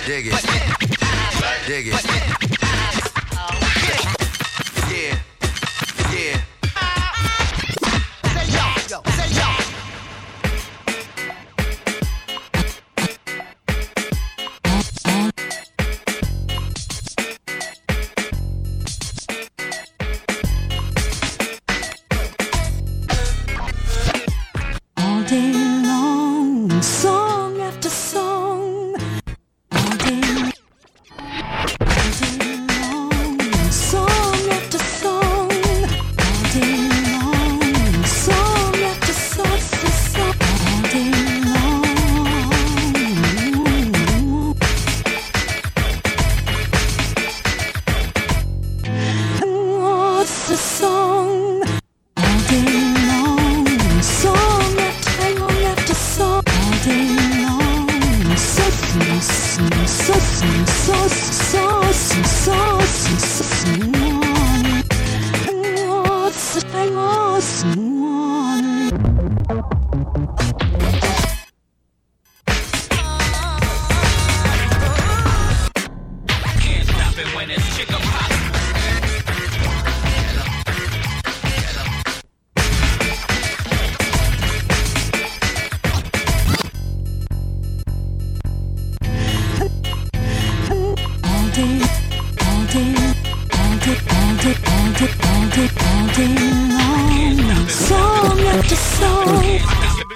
Dig it. Dig it. Yeah. Yeah. Say yo, say yo. All day long, song after song. All day long, song after song. All day long, song after song, song. All day long. And what's the song? All day long, song after song. All day long, so sing, so sing, so so sing, so sing, so sing. And what's the time? Oh, sing on. Can't stop it when it's chicken pop. All day, all day, all day, all day, all day, all day, all day long. Song after song.